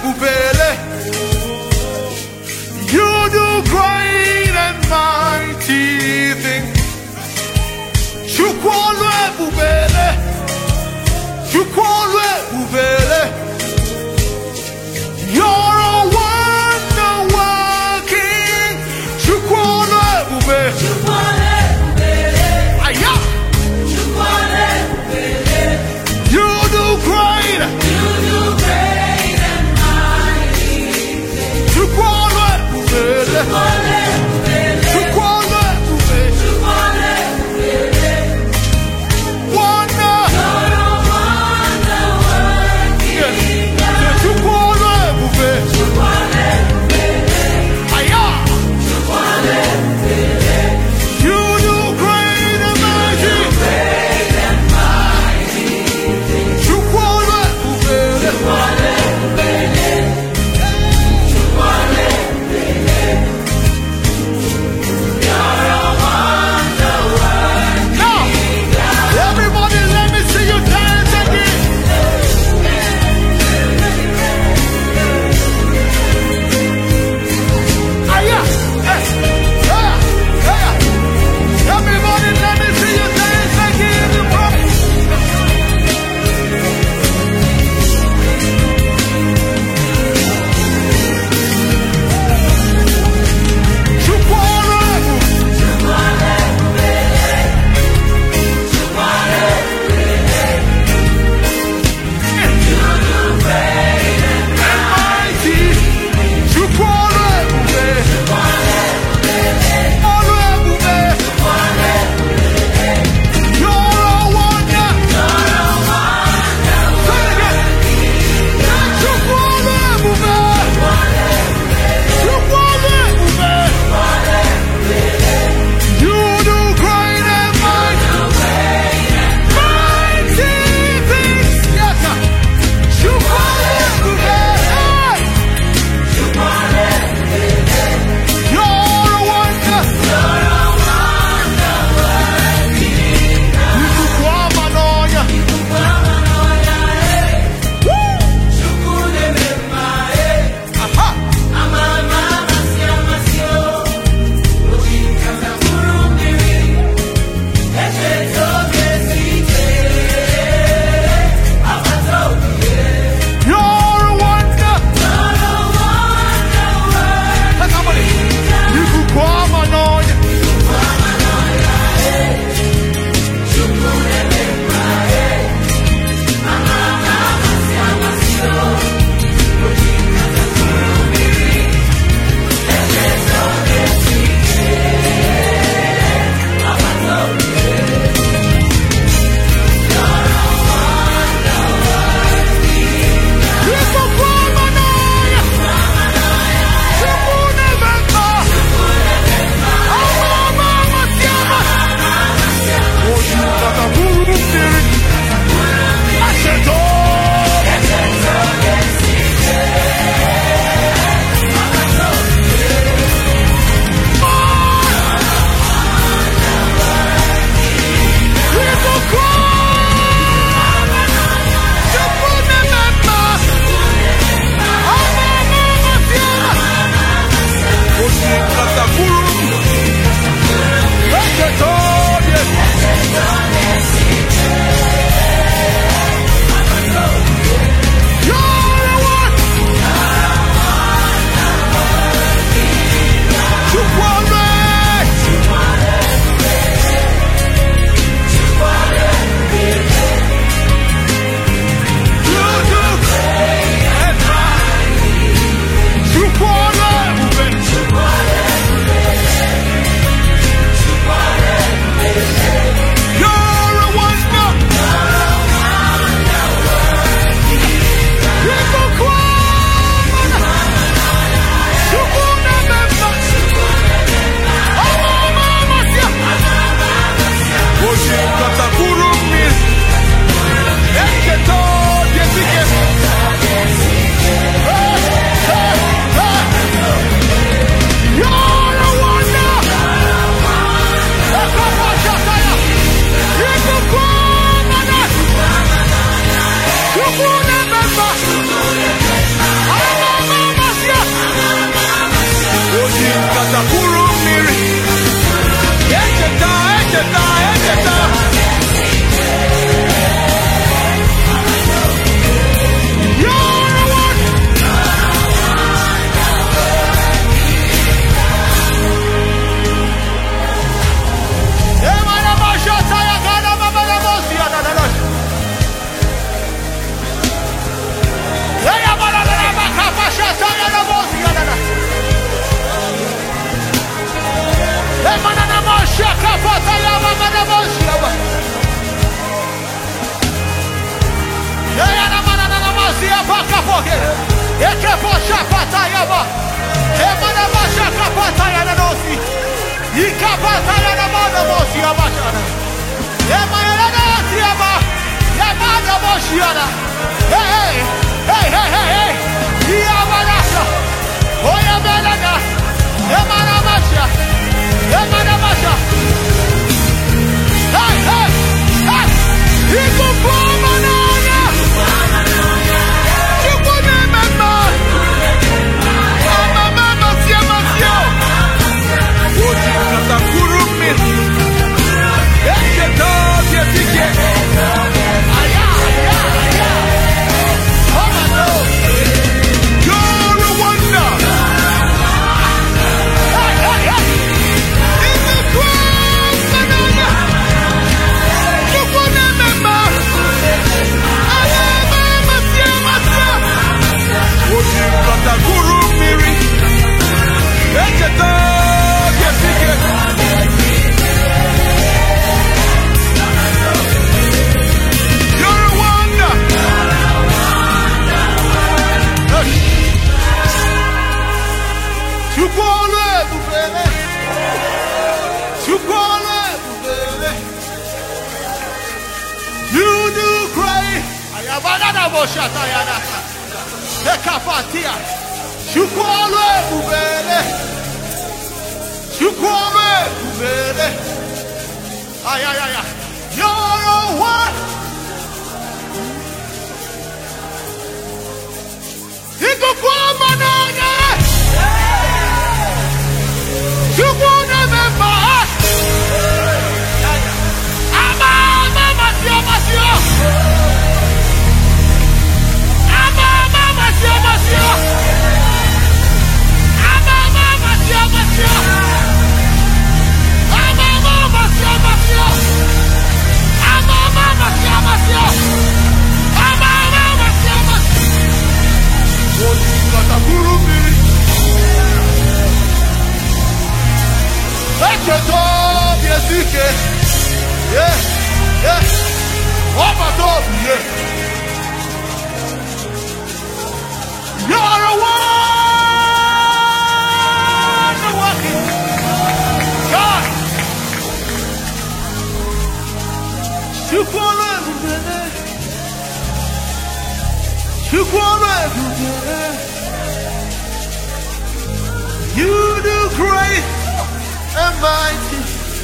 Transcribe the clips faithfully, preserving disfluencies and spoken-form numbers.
Ubele. You do great and mighty things. Chukwolwe Ubele. Chukwolwe Ubele. You're a wonder working. Chukwolwe Ubele. Chukwolwe Ubele. Aya. Chukwolwe Ubele. You do great. You do great and mighty things. Chukwolwe Ubele. Chukwolwe Ubele. Chukwolwe Ubele. Chukwolwe Ubele. Wonder. You're a wonder working. Ikapata yana mana mosi abashana. Yema yana tiaba. Yema na mosi yana. Hey, hey, hey, hey, hey. Iabanasa. Oya belana. Yema na masha. Yema na masha. Hey, hey, hey. Iko poma nanya. Chuko nemema. Mama, mama, sia, masio. Uji kata kurumi. Eke dobi etike. Aya, aya, aya. Mama no. You're a wonder. Hey, hey, hey. In the ground, banana. Chuko nemema. Aya, mama, sia, masio. Uji kata kurumi. Eke dobi etike. You're a wonder. Hey. Chukwole bubele. Chukwole bubele. You do great. Ayabana boshata yanaka. Ekapatia. Chukwole bubele. Chukwole bubele. Ay ay ay ay. You're a one. Iko kwa mananya. Chukwole memba. Ama ama masio masio. Ama ama masio masio. Ama ama masio masio. Ama ama masio masio. Ama ama masio masio. Ama ama masio masio. Oji kata kurumi. Eke tobi esike. Yeah, yeah. Oba tobi, yeah. You're a wonder walking God. Chukwole bubele. Chukwole bubele. You do great and mighty.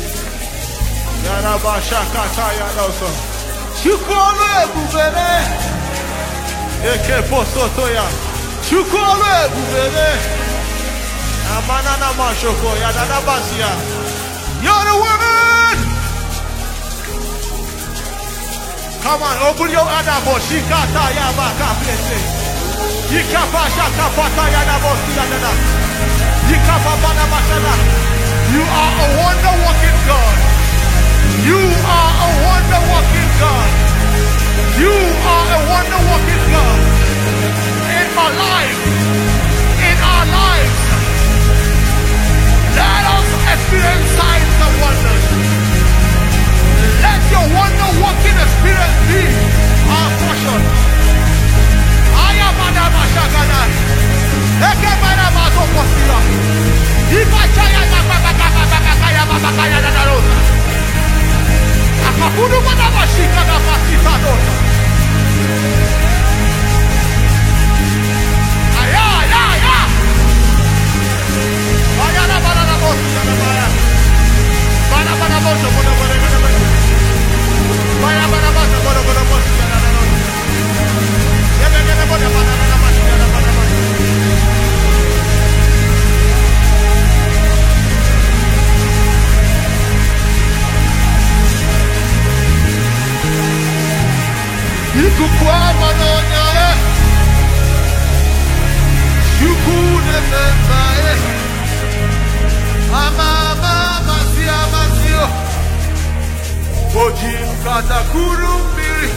Yarabashakata yanoso. Chukwole bubele. Eke posotoya. Chukwole bubele. Amanana mashoko yadadabasia. You're the word. Come on, open your adabo. Shikata yabaka plete. Yikapasha kapata yadabosi yadada. Yikapapana masana. You are a wonder working God. You are a wonder working God. You are a wonder working God. In my life, in our lives, let us experience signs and wonders. Let your wonder working experience be our portion. Ayamada mashagana. Ekebana mazokosia. Ibachaya na babakaya babakaya na darosa. Akakudu mana mashika na masita dosa. Aya aya aya. Aya na bana na bosi na bana. Bana bana bosi bono bono bono bono. Bana bana bosi bono bono bosi na na na. Yebe yebe bono bana na bosi na bana bana. Ikukwa manonya. Shukune membae. Ama mama sia masio. Oji kata kurumbiri.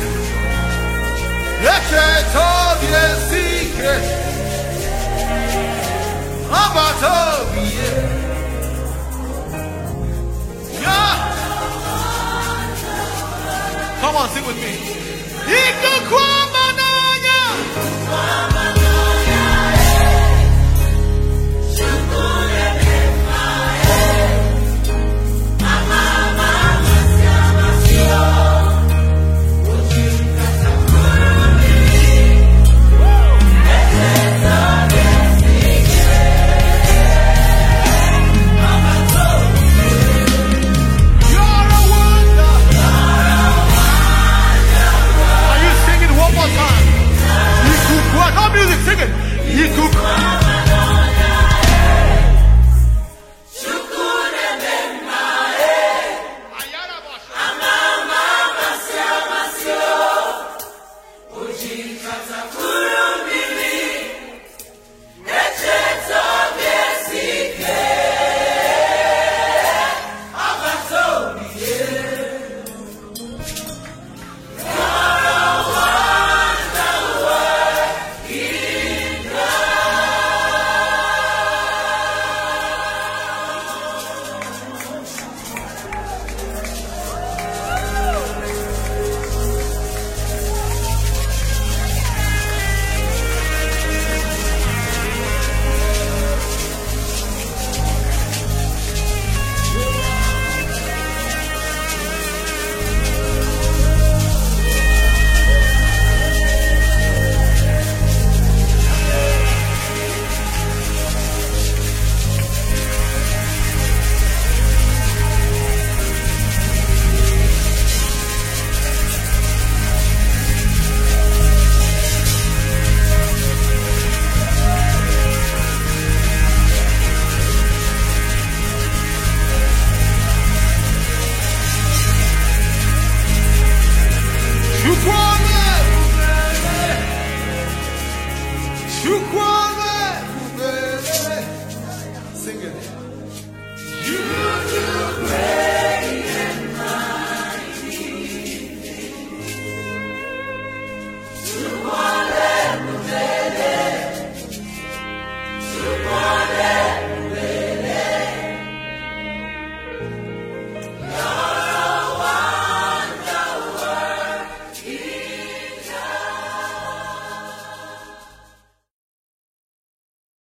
Eke tobi esike. Aba tobi e. Yeah. Come on, sing with me. Ikukwa manonya. Iku